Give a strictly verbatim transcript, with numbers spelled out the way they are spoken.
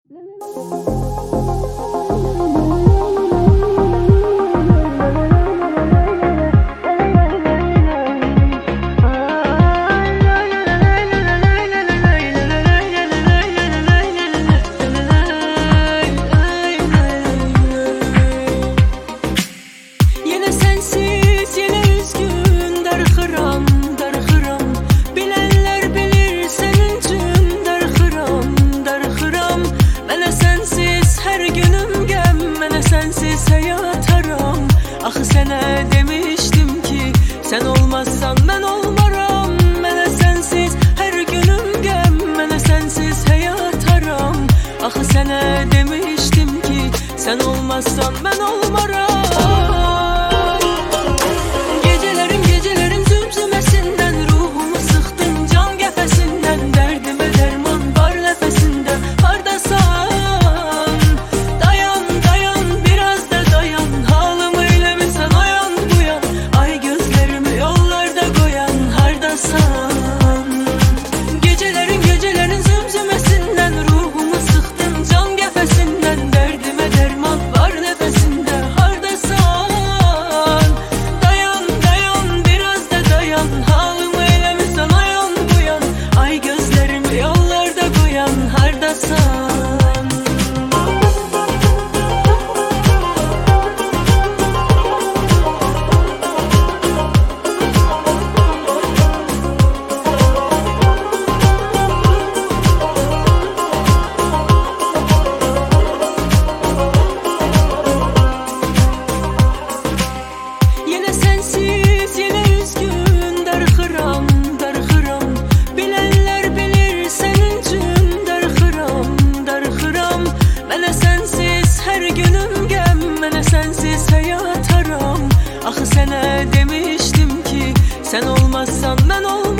Yine sensiz, yine üzgün, darxıram, darxıram. Bilenler bilir senin üçün darxıram, darxıram. Mənə sensiz her günüm gəm, mənə sensiz hayat haram. Axı sənə demiştim ki, sen olmazsan ben olmaram. Mənə sensiz her günüm gəm, mənə sensiz hayat haram. Axı sənə demiştim ki, sen olmazsan ben olmaram. Gecelerim gecelerim zümzümesinden, ruhumu sıktın can gefesinden. Derdime derman var nefesinde, hardasan? Dayan dayan biraz da dayan, halımı eylemişsen o yan bu yan. Ay gözlerimi yollarda koyan, hardasan? Gecelerin gecelerin zümzümesinden, ruhumu sıktın can gefesinden. Derdime derman var nefesinde, hardasan? Dayan dayan biraz da dayan, halımı eylemişsen o yan bu yan. Ay gözlerimi yollarda koyan, hardasan? Yine sensiz, yine üzgün, darxıram, darxıram. Bilenler bilir senin üçün darxıram, darxıram. Mənə sensiz her günüm gəm, mənə sensiz hayat haram. Axı sənə demiştim ki, sen olmazsan ben olmam.